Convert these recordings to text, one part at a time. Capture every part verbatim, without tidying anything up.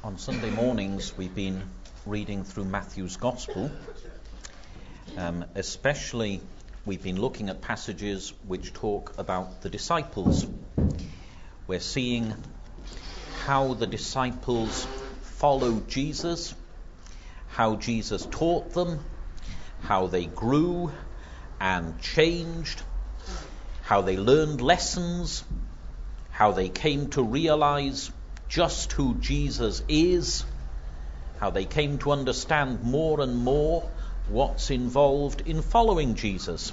On Sunday mornings we've been reading through Matthew's Gospel. Um, especially we've been looking at passages which talk about the disciples. We're seeing how the disciples followed Jesus, how Jesus taught them, how they grew and changed, how they learned lessons, how they came to realize just who Jesus is, how they came to understand more and more what's involved in following Jesus.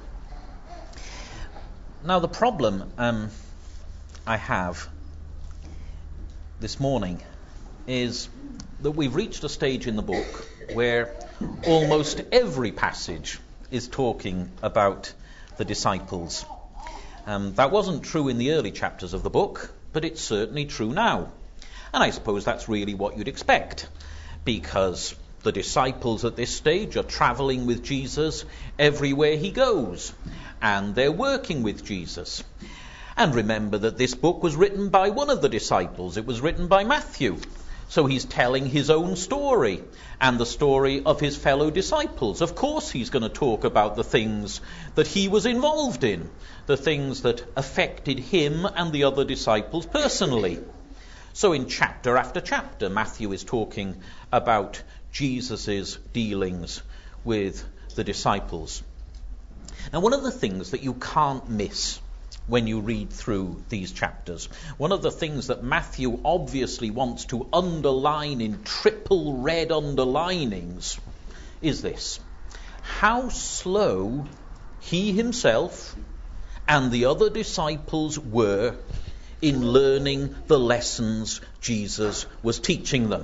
Now the problem um, I have this morning is that we've reached a stage in the book where almost every passage is talking about the disciples. Um, that wasn't true in the early chapters of the book, but it's certainly true now. And I suppose that's really what you'd expect, because the disciples at this stage are travelling with Jesus everywhere he goes, and they're working with Jesus. And remember that this book was written by one of the disciples. It was written by Matthew. So he's telling his own story and the story of his fellow disciples. Of course he's going to talk about the things that he was involved in, the things that affected him and the other disciples personally. So in chapter after chapter, Matthew is talking about Jesus' dealings with the disciples. Now, one of the things that you can't miss when you read through these chapters, one of the things that Matthew obviously wants to underline in triple red underlinings is this: how slow he himself and the other disciples were in learning the lessons Jesus was teaching them.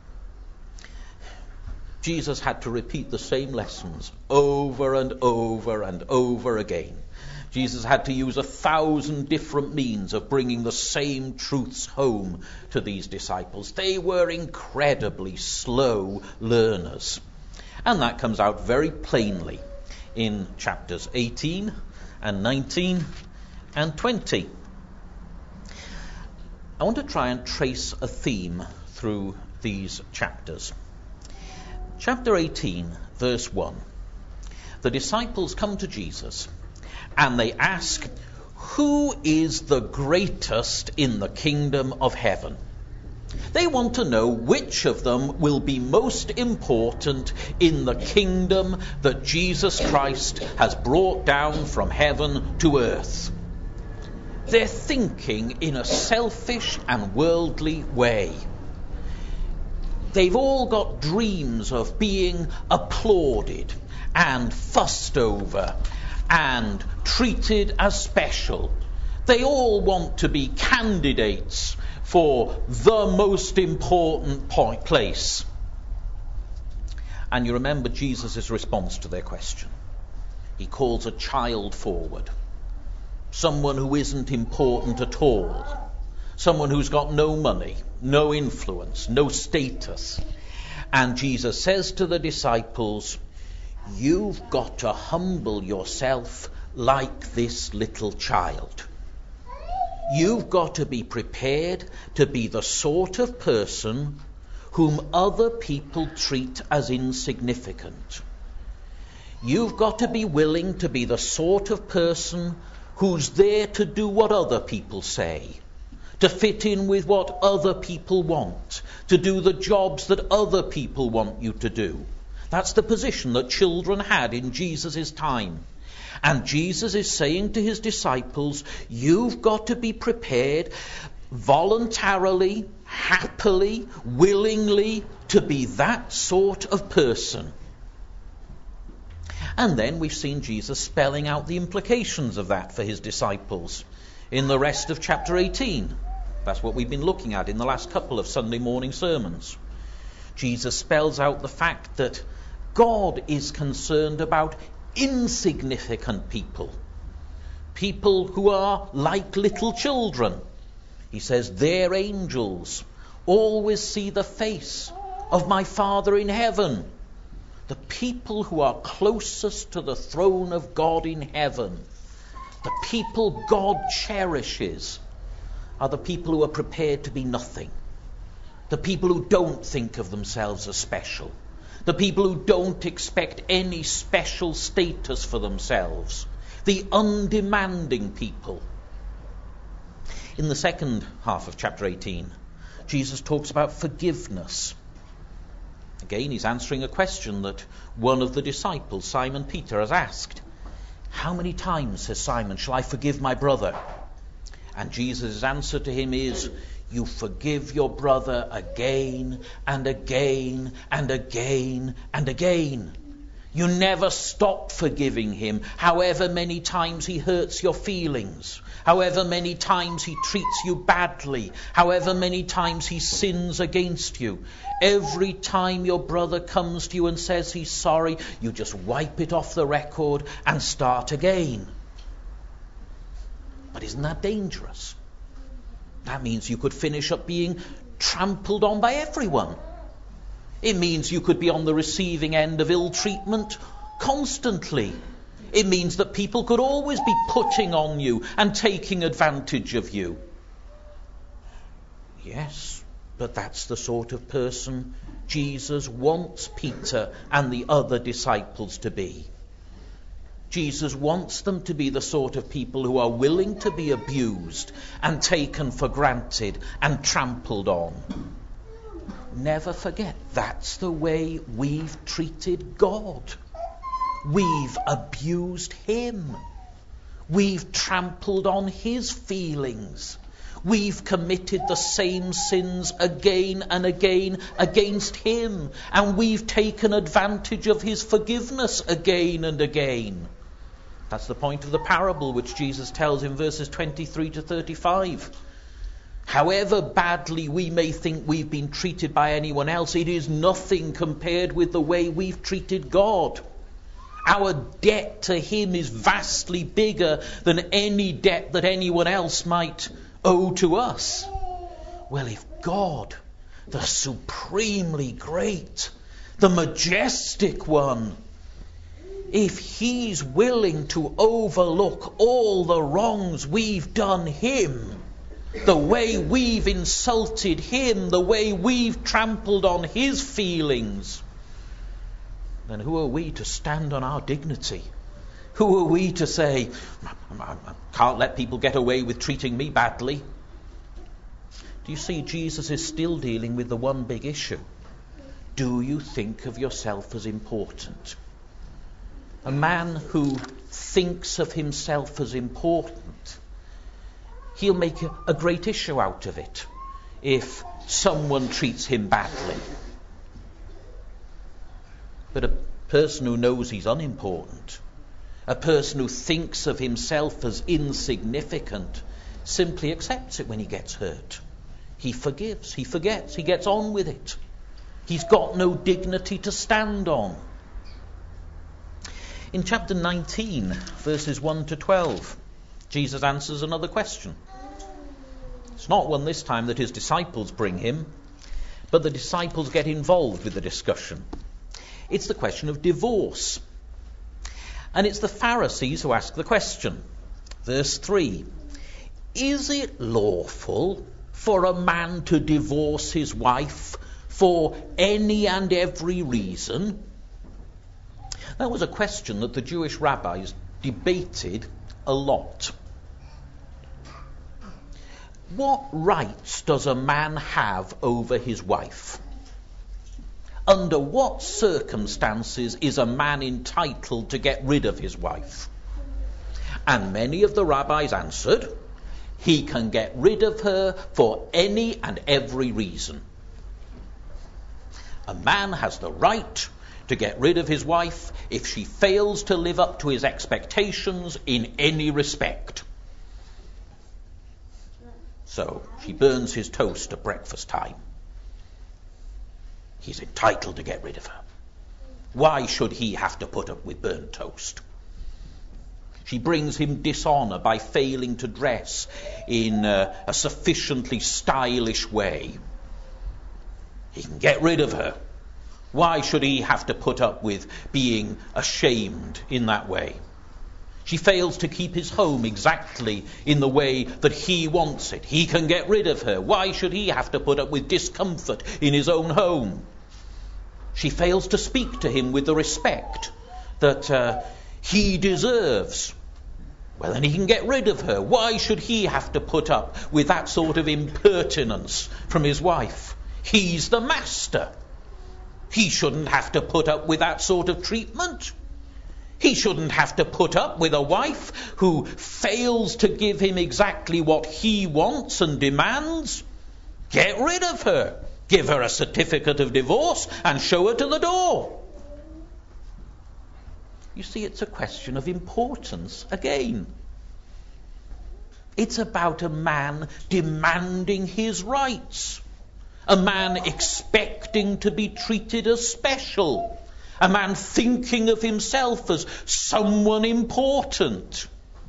Jesus had to repeat the same lessons over and over and over again. Jesus had to use a thousand different means of bringing the same truths home to these disciples. They were incredibly slow learners. And that comes out very plainly in chapters eighteen and nineteen and twenty. I want to try and trace a theme through these chapters. Chapter eighteen, verse one. The disciples come to Jesus and they ask, who is the greatest in the kingdom of heaven? They want to know which of them will be most important in the kingdom that Jesus Christ has brought down from heaven to earth. They're thinking in a selfish and worldly way. They've all got dreams of being applauded and fussed over and treated as special. They all want to be candidates for the most important point, place. And you remember Jesus' response to their question. He calls a child forward. Someone who isn't important at all. Someone who's got no money, no influence, no status. And Jesus says to the disciples, you've got to humble yourself like this little child. You've got to be prepared to be the sort of person whom other people treat as insignificant. You've got to be willing to be the sort of person who's there to do what other people say, to fit in with what other people want, to do the jobs that other people want you to do. That's the position that children had in Jesus' time. And Jesus is saying to his disciples, you've got to be prepared voluntarily, happily, willingly to be that sort of person. And then we've seen Jesus spelling out the implications of that for his disciples in the rest of chapter eighteen. That's what we've been looking at in the last couple of Sunday morning sermons. Jesus spells out the fact that God is concerned about insignificant people. People who are like little children. He says, their angels always see the face of my Father in heaven. The people who are closest to the throne of God in heaven, the people God cherishes, are the people who are prepared to be nothing, The people who don't think of themselves as special. The people who don't expect any special status for themselves. The undemanding people. In the second half of chapter eighteen, Jesus talks about forgiveness. Again, he's answering a question that one of the disciples, Simon Peter, has asked. How many times, says Simon, shall I forgive my brother? And Jesus' answer to him is, you forgive your brother again and again and again and again. You never stop forgiving him, however many times he hurts your feelings, however many times he treats you badly, however many times he sins against you. Every time your brother comes to you and says he's sorry, you just wipe it off the record and start again. But isn't that dangerous? That means you could finish up being trampled on by everyone. It means you could be on the receiving end of ill treatment constantly. It means that people could always be putting on you and taking advantage of you. Yes, but that's the sort of person Jesus wants Peter and the other disciples to be. Jesus wants them to be the sort of people who are willing to be abused and taken for granted and trampled on. Never forget, that's the way we've treated God. We've abused him. We've trampled on his feelings. We've committed the same sins again and again against him. And we've taken advantage of his forgiveness again and again. That's the point of the parable which Jesus tells in verses twenty-three to thirty-five. However badly we may think we've been treated by anyone else, it is nothing compared with the way we've treated God. Our debt to him is vastly bigger than any debt that anyone else might owe to us. Well, if God, the supremely great, the majestic one, if he's willing to overlook all the wrongs we've done him, the way we've insulted him, the way we've trampled on his feelings, then who are we to stand on our dignity? Who are we to say, I can't let people get away with treating me badly? Do you see, Jesus is still dealing with the one big issue. Do you think of yourself as important? A man who thinks of himself as important, he'll make a, a great issue out of it if someone treats him badly. But a person who knows he's unimportant, a person who thinks of himself as insignificant, simply accepts it when he gets hurt. He forgives, he forgets, he gets on with it. He's got no dignity to stand on. In chapter nineteen, verses one to twelve, Jesus answers another question. It's not one this time that his disciples bring him, but the disciples get involved with the discussion. It's the question of divorce. And it's the Pharisees who ask the question. Verse three. Is it lawful for a man to divorce his wife for any and every reason? That was a question that the Jewish rabbis debated a lot. What rights does a man have over his wife? Under what circumstances is a man entitled to get rid of his wife? And many of the rabbis answered, he can get rid of her for any and every reason. A man has the right to get rid of his wife if she fails to live up to his expectations in any respect. So she burns his toast at breakfast time. He's entitled to get rid of her. Why should he have to put up with burnt toast? She brings him dishonour by failing to dress in a, a sufficiently stylish way. He can get rid of her. Why should he have to put up with being ashamed in that way? She fails to keep his home exactly in the way that he wants it. He can get rid of her. Why should he have to put up with discomfort in his own home? She fails to speak to him with the respect that uh, he deserves. Well, then he can get rid of her. Why should he have to put up with that sort of impertinence from his wife? He's the master. He shouldn't have to put up with that sort of treatment. He shouldn't have to put up with a wife who fails to give him exactly what he wants and demands. Get rid of her. Give her a certificate of divorce and show her to the door. You see, it's a question of importance again. It's about a man demanding his rights. A man expecting to be treated as special. A man thinking of himself as someone important.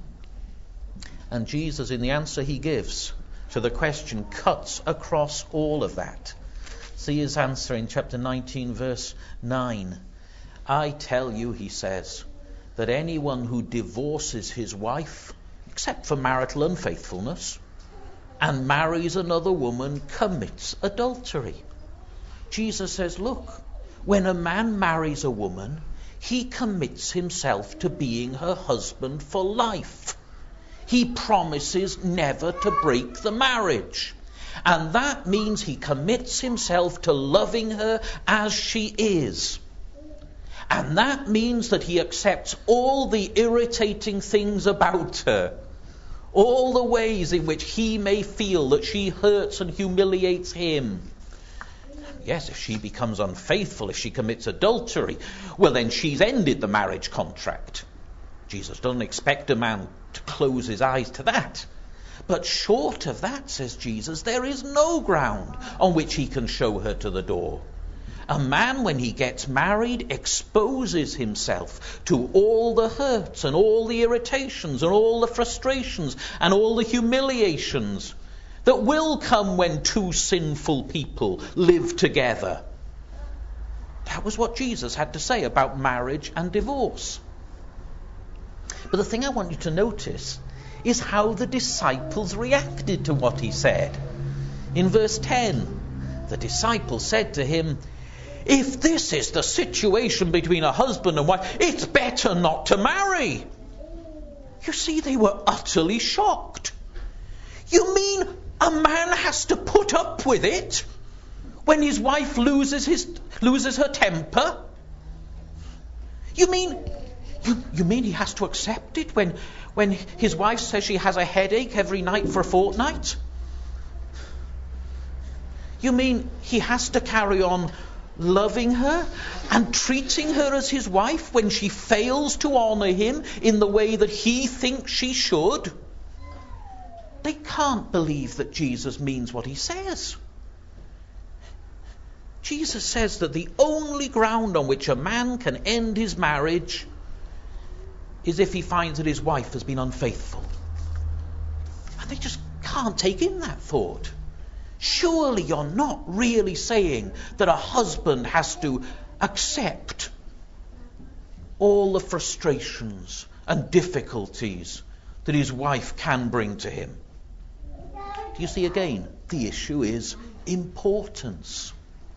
And Jesus, in the answer he gives to the question, cuts across all of that. See his answer in chapter nineteen, verse nine. I tell you, he says, that anyone who divorces his wife, except for marital unfaithfulness, and marries another woman, commits adultery. Jesus says, look, when a man marries a woman, he commits himself to being her husband for life. He promises never to break the marriage. And that means he commits himself to loving her as she is. And that means that he accepts all the irritating things about her. All the ways in which he may feel that she hurts and humiliates him. Yes, if she becomes unfaithful, if she commits adultery, well then she's ended the marriage contract. Jesus doesn't expect a man to close his eyes to that. But short of that, says Jesus, there is no ground on which he can show her to the door. A man, when he gets married, exposes himself to all the hurts and all the irritations and all the frustrations and all the humiliations that will come when two sinful people live together. That was what Jesus had to say about marriage and divorce. But the thing I want you to notice is how the disciples reacted to what he said. In verse ten, the disciples said to him, if this is the situation between a husband and wife, it's better not to marry. You see, they were utterly shocked. You mean a man has to put up with it when his wife loses his loses her temper? You mean you, you mean he has to accept it when when his wife says she has a headache every night for a fortnight? You mean he has to carry on loving her and treating her as his wife when she fails to honour him in the way that he thinks she should? They can't believe that Jesus means what he says. Jesus says that the only ground on which a man can end his marriage is if he finds that his wife has been unfaithful. And they just can't take in that thought. Surely you're not really saying that a husband has to accept all the frustrations and difficulties that his wife can bring to him. Do you see again? The issue is importance.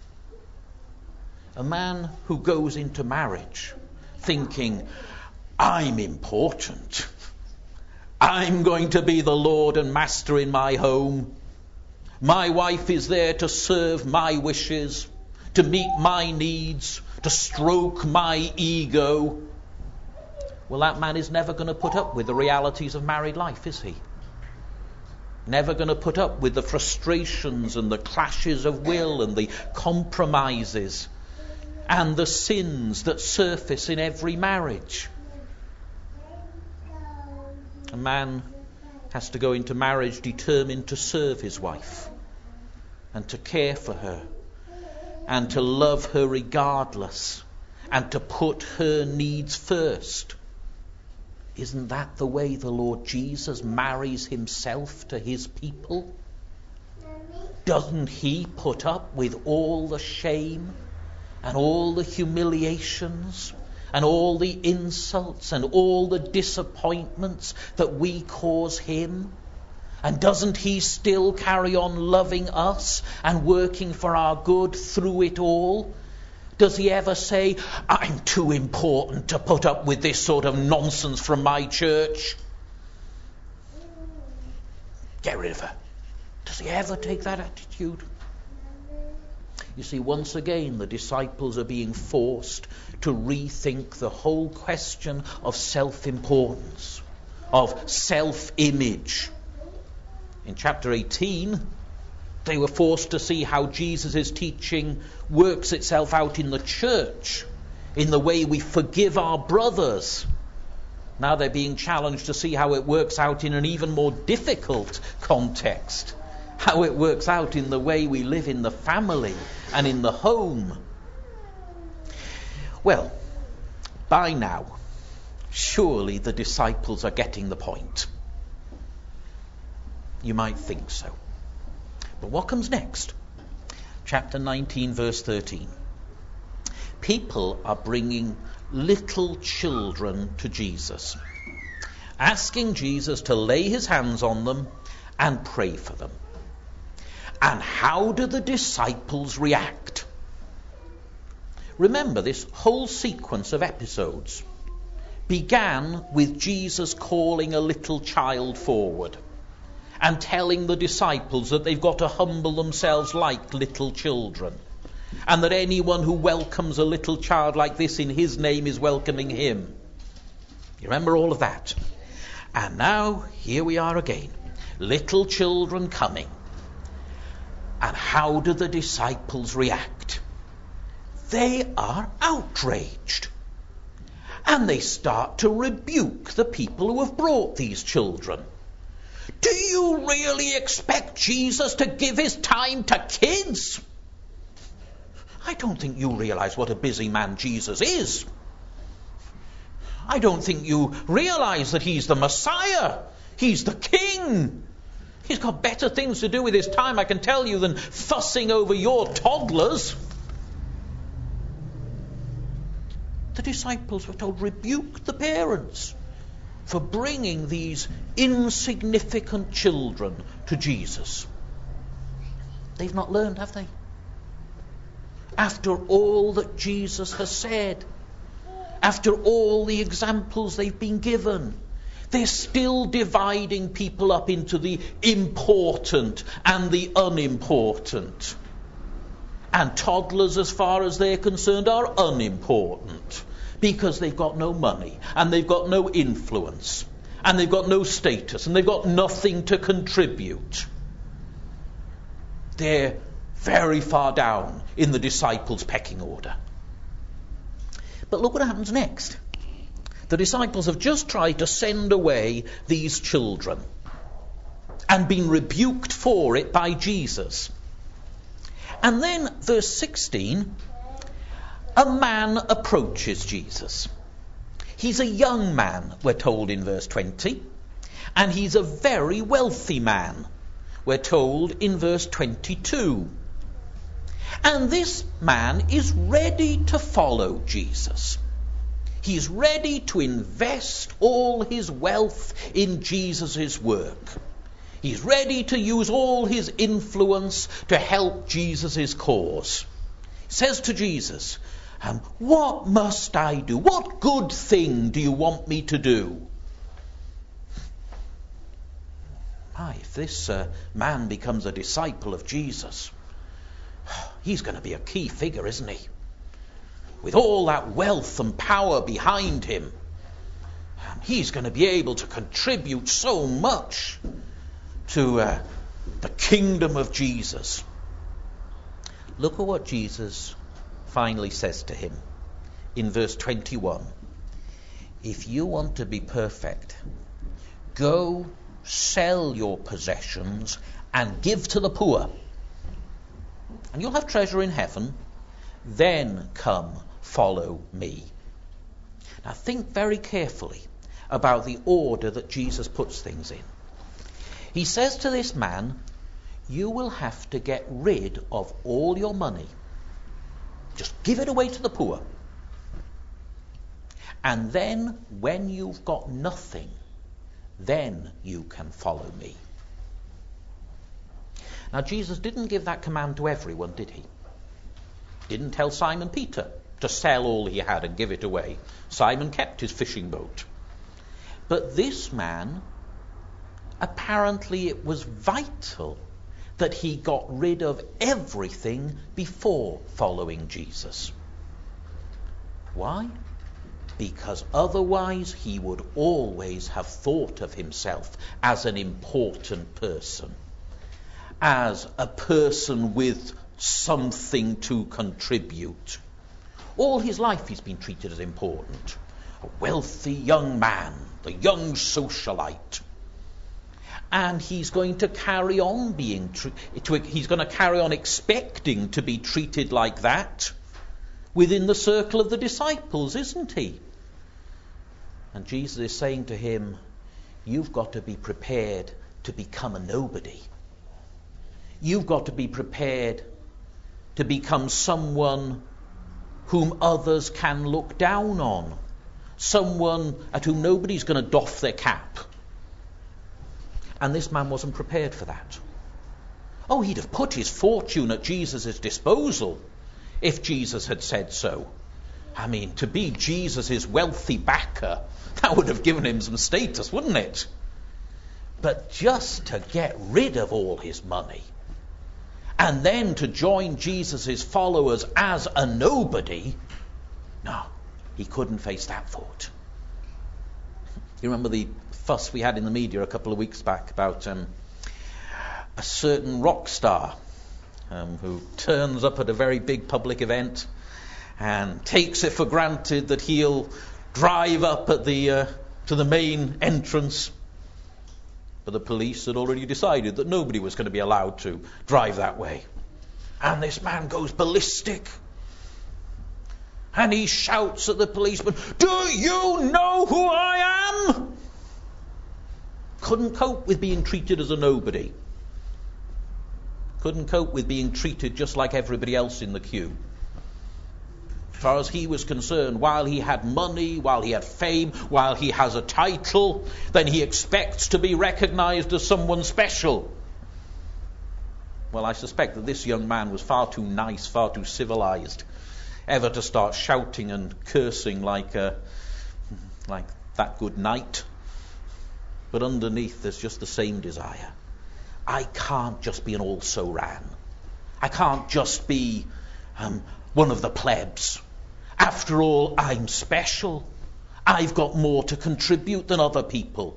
A man who goes into marriage thinking, I'm important. I'm going to be the Lord and Master in my home. My wife is there to serve my wishes, to meet my needs, to stroke my ego. Well, that man is never going to put up with the realities of married life, is he? Never going to put up with the frustrations and the clashes of will and the compromises and the sins that surface in every marriage. A man has to go into marriage determined to serve his wife and to care for her and to love her regardless and to put her needs first. Isn't that the way the Lord Jesus marries himself to his people? Doesn't he put up with all the shame and all the humiliations and all the insults and all the disappointments that we cause him? And doesn't he still carry on loving us and working for our good through it all? Does he ever say, I'm too important to put up with this sort of nonsense from my church? Get rid of her. Does he ever take that attitude? You see, once again, the disciples are being forced to rethink the whole question of self-importance, of self-image. In chapter eighteen, they were forced to see how Jesus' teaching works itself out in the church, in the way we forgive our brothers. Now they're being challenged to see how it works out in an even more difficult context, how it works out in the way we live in the family and in the home. Well, by now, surely the disciples are getting the point. You might think so. But what comes next? Chapter nineteen, verse thirteen. People are bringing little children to Jesus, asking Jesus to lay his hands on them and pray for them. And how do the disciples react? Remember, this whole sequence of episodes began with Jesus calling a little child forward and telling the disciples that they've got to humble themselves like little children, and that anyone who welcomes a little child like this in his name is welcoming him. You remember all of that? And now, here we are again. Little children coming. And how do the disciples react? They are outraged. And they start to rebuke the people who have brought these children. Do you really expect Jesus to give his time to kids? I don't think you realize what a busy man Jesus is. I don't think you realize that he's the Messiah. He's the King. He's got better things to do with his time, I can tell you, than fussing over your toddlers. The disciples were told, rebuke the parents for bringing these insignificant children to Jesus. They've not learned, have they? After all that Jesus has said, after all the examples they've been given, they're still dividing people up into the important and the unimportant. And toddlers, as far as they're concerned, are unimportant, because they've got no money, and they've got no influence, and they've got no status, and they've got nothing to contribute. They're very far down in the disciples' pecking order. But look what happens next. The disciples have just tried to send away these children and been rebuked for it by Jesus. And then, verse sixteen, a man approaches Jesus. He's a young man, we're told in verse twenty, and he's a very wealthy man, we're told in verse twenty-two. And this man is ready to follow Jesus. He's ready to invest all his wealth in Jesus' work. He's ready to use all his influence to help Jesus' cause. He says to Jesus, um, what must I do? What good thing do you want me to do? My, if this uh, man becomes a disciple of Jesus, he's going to be a key figure, isn't he? With all that wealth and power behind him, he's going to be able to contribute so much to uh, the kingdom of Jesus. Look at what Jesus finally says to him in verse twenty-one. If you want to be perfect, go sell your possessions and give to the poor, and you'll have treasure in heaven. Then come, follow me. Now think very carefully about the order that Jesus puts things in. He says to this man, you will have to get rid of all your money. Just give it away to the poor. And then, when you've got nothing, then you can follow me. Now, Jesus didn't give that command to everyone, did he? Didn't tell Simon Peter to sell all he had and give it away. Simon kept his fishing boat. But this man, apparently it was vital that he got rid of everything before following Jesus. Why? Because otherwise he would always have thought of himself as an important person, as a person with something to contribute. All his life he's been treated as important. A wealthy young man, the young socialite. And he's going to carry on being tre- to, he's going to carry on expecting to be treated like that within the circle of the disciples, isn't he? And Jesus is saying to him, you've got to be prepared to become a nobody. You've got to be prepared to become someone whom others can look down on, someone at whom nobody's going to doff their cap. And this man wasn't prepared for that. Oh, he'd have put his fortune at Jesus' disposal if Jesus had said so. I mean, to be Jesus' wealthy backer, that would have given him some status, wouldn't it? But just to get rid of all his money, and then to join Jesus' followers as a nobody, no, he couldn't face that thought. You remember the fuss we had in the media a couple of weeks back about um, a certain rock star um, who turns up at a very big public event and takes it for granted that he'll drive up at the uh, to the main entrance. But the police had already decided that nobody was going to be allowed to drive that way. And this man goes ballistic. And he shouts at the policeman, "Do you know who I am?" Couldn't cope with being treated as a nobody. Couldn't cope with being treated just like everybody else in the queue. As far as he was concerned, while he had money, while he had fame, while he has a title, then he expects to be recognized as someone special. Well, I suspect that this young man was far too nice, far too civilized, ever to start shouting and cursing like uh, like that good knight. But underneath there's just the same desire. I can't just be an also-ran. I can't just be um, one of the plebs. After all, I'm special. I've got more to contribute than other people.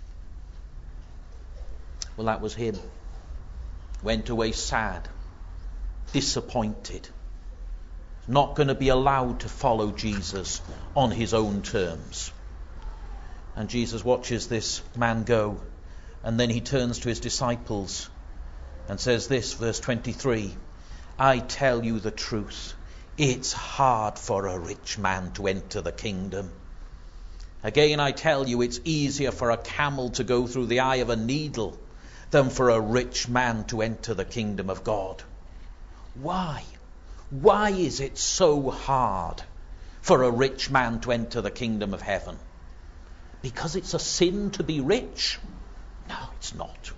Well, that was him. Went away sad, disappointed, not going to be allowed to follow Jesus on his own terms. And Jesus watches this man go, and then he turns to his disciples and says this, verse twenty-three, I tell you the truth, it's hard for a rich man to enter the kingdom. Again, I tell you, it's easier for a camel to go through the eye of a needle than for a rich man to enter the kingdom of God. Why? Why is it so hard for a rich man to enter the kingdom of heaven? Because it's a sin to be rich? No, it's not.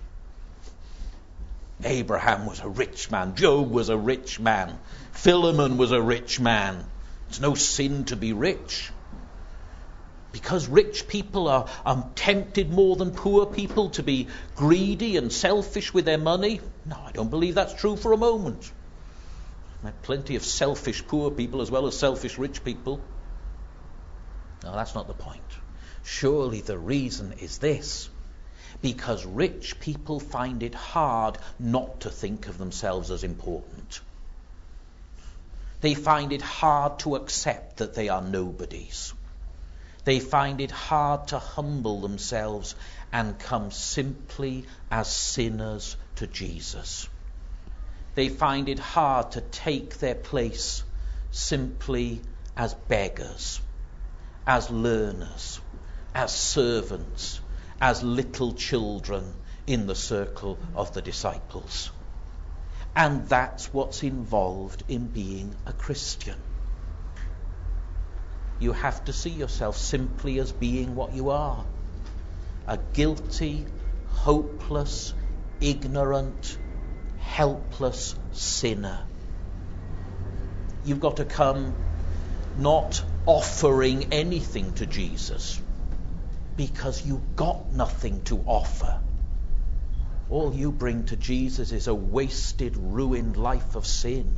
Abraham was a rich man. Job was a rich man. Philemon was a rich man. It's no sin to be rich. Because rich people are, are tempted more than poor people to be greedy and selfish with their money? No, I don't believe that's true for a moment. There are plenty of selfish poor people as well as selfish rich people. No, that's not the point. Surely the reason is this. Because rich people find it hard not to think of themselves as important. They find it hard to accept that they are nobodies. They find it hard to humble themselves and come simply as sinners to Jesus. They find it hard to take their place simply as beggars, as learners, as servants, as little children in the circle of the disciples. And that's what's involved in being a Christian. you have to see yourself simply as being what you are. A guilty, hopeless, ignorant, helpless sinner. You've got to come not offering anything to Jesus, because you've got nothing to offer. All you bring to Jesus is a wasted, ruined life of sin.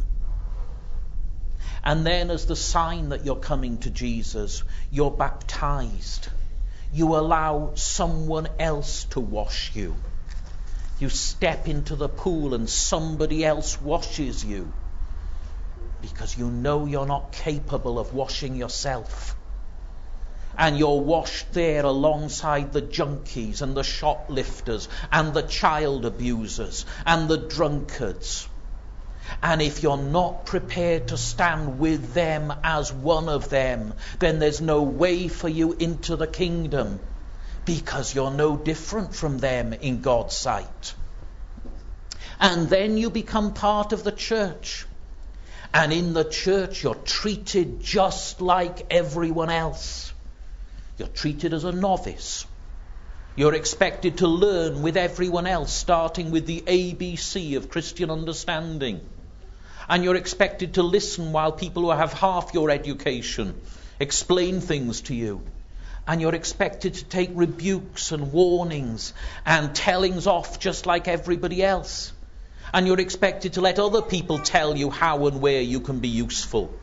And then, as the sign that you're coming to Jesus, you're baptized. You allow someone else to wash you. You step into the pool and somebody else washes you, because you know you're not capable of washing yourself. And you're washed there alongside the junkies and the shoplifters and the child abusers and the drunkards. And if you're not prepared to stand with them as one of them, then there's no way for you into the kingdom, because you're no different from them in God's sight. And then you become part of the church. And in the church, you're treated just like everyone else. You're treated as a novice. You're expected to learn with everyone else, starting with the A B C of Christian understanding. And you're expected to listen while people who have half your education explain things to you. And you're expected to take rebukes and warnings and tellings off just like everybody else. And you're expected to let other people tell you how and where you can be useful.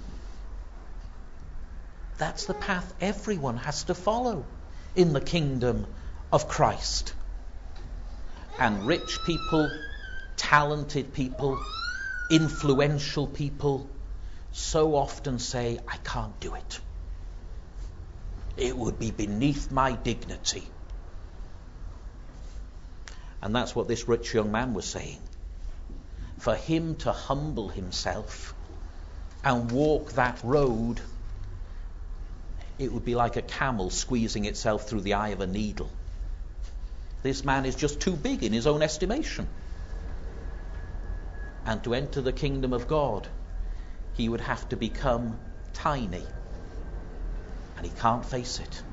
That's the path everyone has to follow in the kingdom of Christ. And rich people, talented people, influential people so often say, I can't do it. It would be beneath my dignity. And that's what this rich young man was saying. For him to humble himself and walk that road, it would be like a camel squeezing itself through the eye of a needle. This man is just too big in his own estimation. And to enter the kingdom of God, he would have to become tiny. And he can't face it.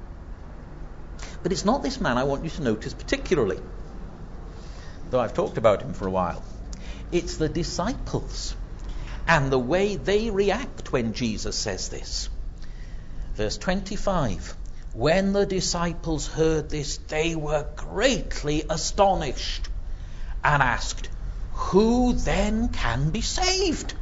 But it's not this man I want you to notice particularly, though I've talked about him for a while. It's the disciples and the way they react when Jesus says this. Verse twenty-five. When the disciples heard this, they were greatly astonished and asked, who then can be saved?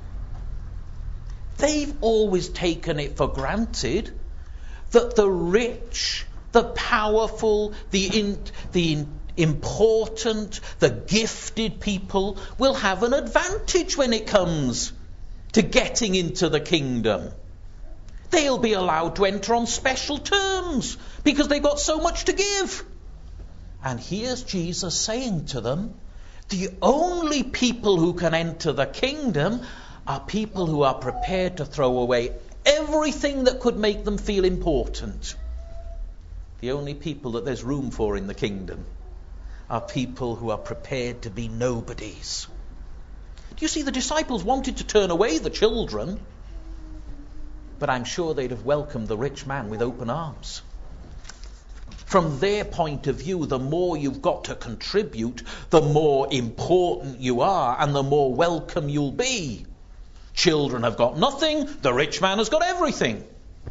They've always taken it for granted that the rich, the powerful, the in, the important, the gifted people will have an advantage when it comes to getting into the kingdom. They'll be allowed to enter on special terms because they've got so much to give. And here's Jesus saying to them, the only people who can enter the kingdom are people who are prepared to throw away everything that could make them feel important. The only people that there's room for in the kingdom are people who are prepared to be nobodies. Do you see, the disciples wanted to turn away the children, but I'm sure they'd have welcomed the rich man with open arms. From their point of view, the more you've got to contribute, the more important you are and the more welcome you'll be. Children have got nothing, the rich man has got everything.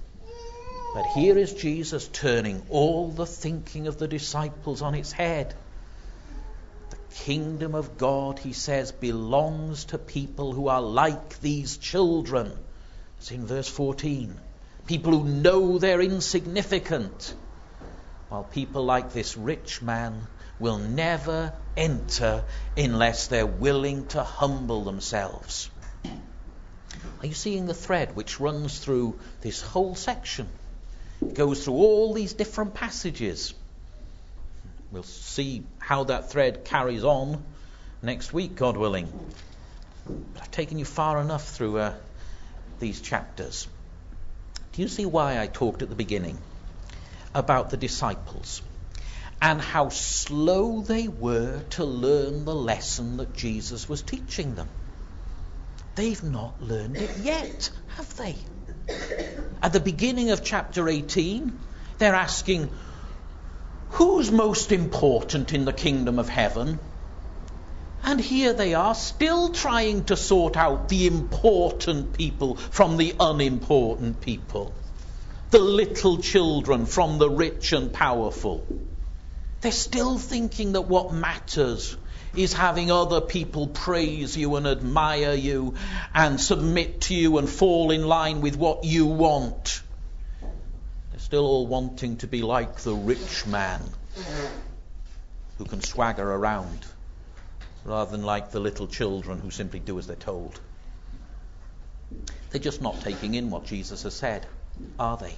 But here is Jesus turning all the thinking of the disciples on its head. The kingdom of God, he says, belongs to people who are like these children. It's in verse fourteen. People who know they're insignificant. While people like this rich man will never enter unless they're willing to humble themselves. Are you seeing the thread which runs through this whole section? It goes through all these different passages. We'll see how that thread carries on next week, God willing. But I've taken you far enough through uh, these chapters. Do you see why I talked at the beginning about the disciples and how slow they were to learn the lesson that Jesus was teaching them? They've not learned it yet, have they? At the beginning of chapter eighteen, they're asking, who's most important in the kingdom of heaven? And here they are, still trying to sort out the important people from the unimportant people. The little children from the rich and powerful. They're still thinking that what matters is having other people praise you and admire you and submit to you and fall in line with what you want. They're still all wanting to be like the rich man who can swagger around, rather than like the little children who simply do as they're told. They're just not taking in what Jesus has said, are they?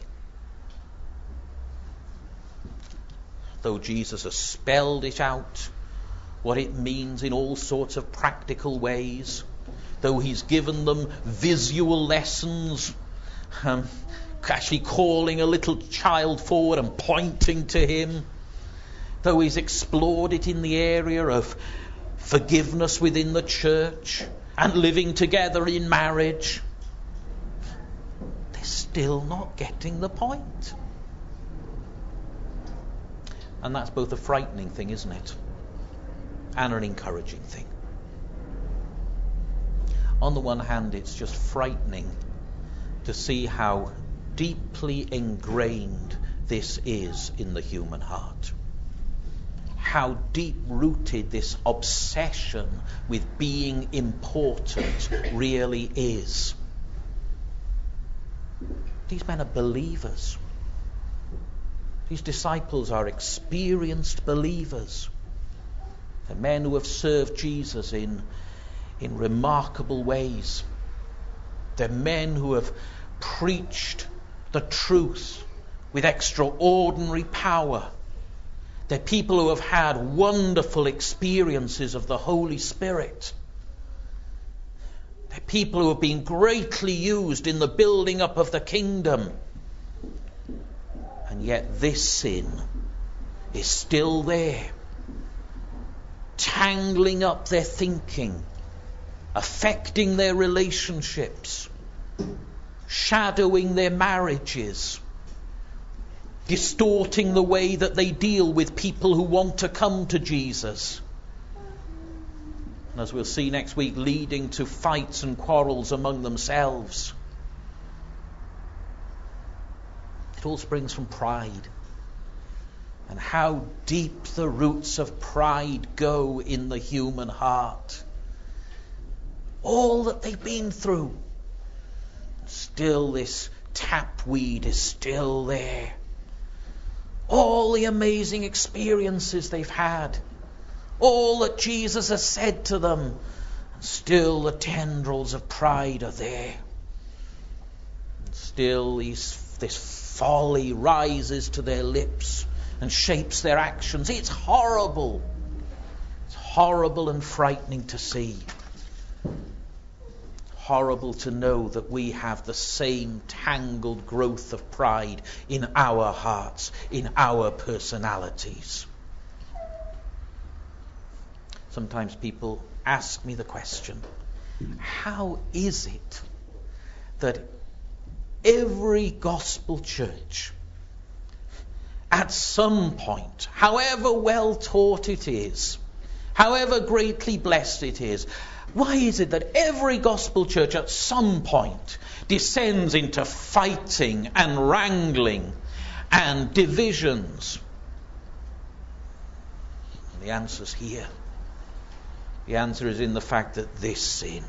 Though Jesus has spelled it out, what it means in all sorts of practical ways, though he's given them visual lessons, um, actually calling a little child forward and pointing to him, though he's explored it in the area of forgiveness within the church and living together in marriage, they're still not getting the point. And that's both a frightening thing, isn't it? And an encouraging thing. On the one hand, it's just frightening to see how deeply ingrained this is in the human heart. How deep-rooted this obsession with being important really is. These men are believers. These disciples are experienced believers. They're men who have served Jesus in, in remarkable ways. They're men who have preached the truth with extraordinary power. They're people who have had wonderful experiences of the Holy Spirit. They're people who have been greatly used in the building up of the kingdom. And yet this sin is still there, tangling up their thinking, affecting their relationships, shadowing their marriages, distorting the way that they deal with people who want to come to Jesus. And as we'll see next week, leading to fights and quarrels among themselves. It all springs from pride. And how deep the roots of pride go in the human heart. All that they've been through. Still this tapweed is still there. All the amazing experiences they've had. All that Jesus has said to them. And still the tendrils of pride are there. And still these, this folly rises to their lips and shapes their actions. It's horrible. It's horrible and frightening to see. Horrible to know that we have the same tangled growth of pride in our hearts, in our personalities. Sometimes people ask me the question, how is it that every gospel church, at some point, however well taught it is, however greatly blessed it is, why is it that every gospel church at some point descends into fighting and wrangling and divisions? And the answer's here. The answer is in the fact that this sin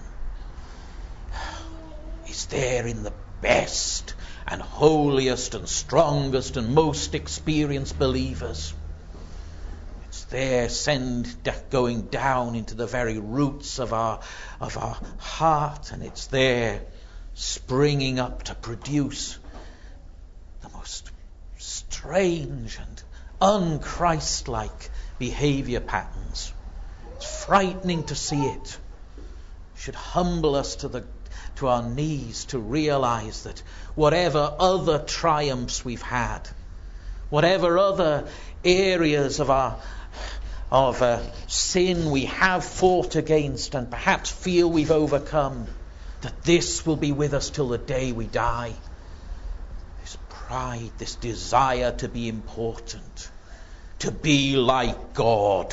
is there in the best and holiest and strongest and most experienced believers. It's there send going down into the very roots of our of our heart, and it's there springing up to produce the most strange and un-Christ-like behavior patterns. It's frightening to see it. It should humble us to the to our knees to realize that whatever other triumphs we've had, whatever other areas of our of uh, sin we have fought against and perhaps feel we've overcome, that this will be with us till the day we die. pride, this desire to be important, to be like God.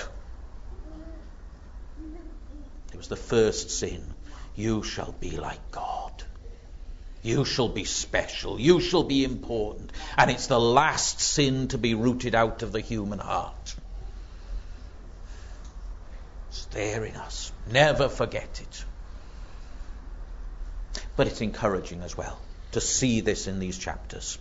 It was the first sin. You shall be like God. You shall be special. You shall be important. And it's the last sin to be rooted out of the human heart. It's there in us. Never forget it. But it's encouraging as well to see this in these chapters.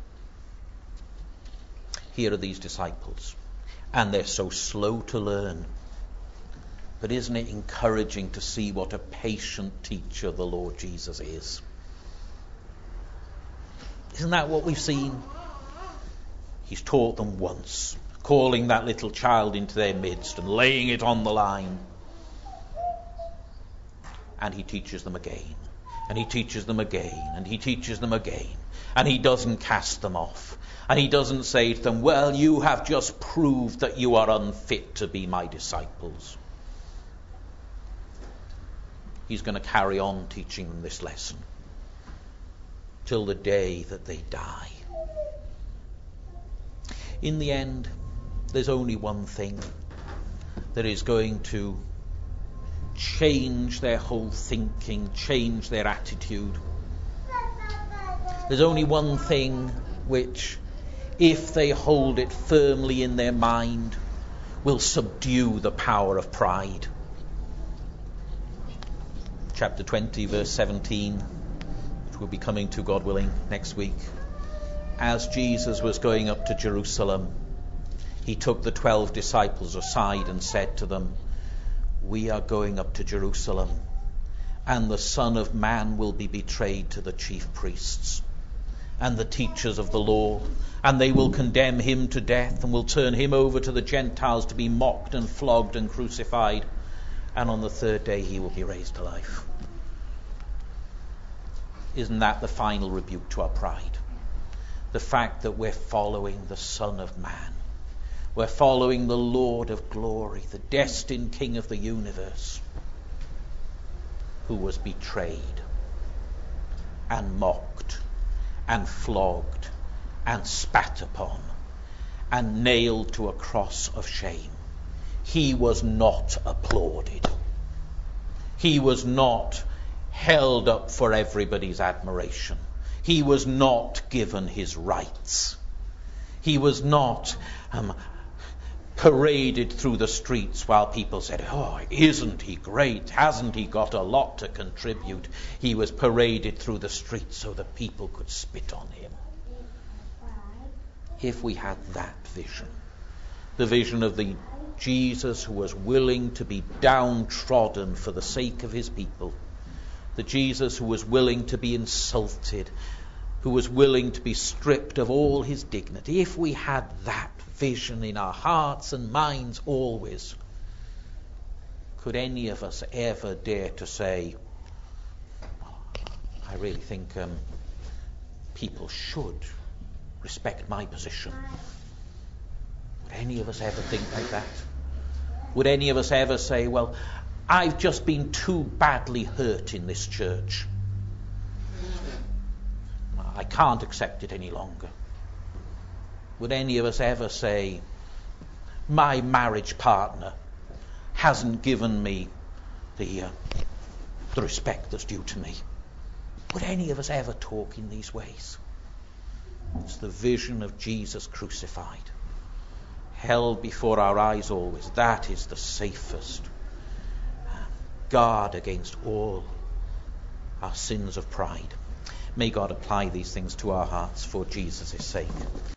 Here are these disciples, and they're so slow to learn. But isn't it encouraging to see what a patient teacher the Lord Jesus is? Isn't that what we've seen? He's taught them once, calling that little child into their midst and laying it on the line. And he teaches them again, and he teaches them again, and he teaches them again. And he doesn't cast them off. And he doesn't say to them, well, you have just proved that you are unfit to be my disciples. He's going to carry on teaching them this lesson till the day that they die. In the end, there's only one thing that is going to change their whole thinking, change their attitude. There's only one thing which, if they hold it firmly in their mind, will subdue the power of pride. Chapter twenty, verse seventeen, which we'll be coming to, God willing, next week. As Jesus was going up to Jerusalem, he took the twelve disciples aside and said to them, we are going up to Jerusalem, and the Son of Man will be betrayed to the chief priests and the teachers of the law, and they will condemn him to death and will turn him over to the Gentiles to be mocked and flogged and crucified, and on the third day he will be raised to life. Isn't that the final rebuke to our pride? The fact that we're following the Son of Man. We're following the Lord of glory, the destined King of the universe, who was betrayed and mocked and flogged and spat upon and nailed to a cross of shame. He was not applauded. He was not held up for everybody's admiration. He was not given his rights. He was not um, paraded through the streets while people said, oh, isn't he great? Hasn't he got a lot to contribute? He was paraded through the streets so that people could spit on him. If we had that vision, the vision of the Jesus who was willing to be downtrodden for the sake of his people, the Jesus who was willing to be insulted, who was willing to be stripped of all his dignity, if we had that vision in our hearts and minds always, could any of us ever dare to say, I really think um, people should respect my position? Would any of us ever think like that? Would any of us ever say, well, I've just been too badly hurt in this church. I can't accept it any longer. Would any of us ever say, my marriage partner hasn't given me the, uh, the respect that's due to me? Would any of us ever talk in these ways? It's the vision of Jesus crucified, held before our eyes always. That is the safest guard against all our sins of pride. May God apply these things to our hearts for Jesus' sake.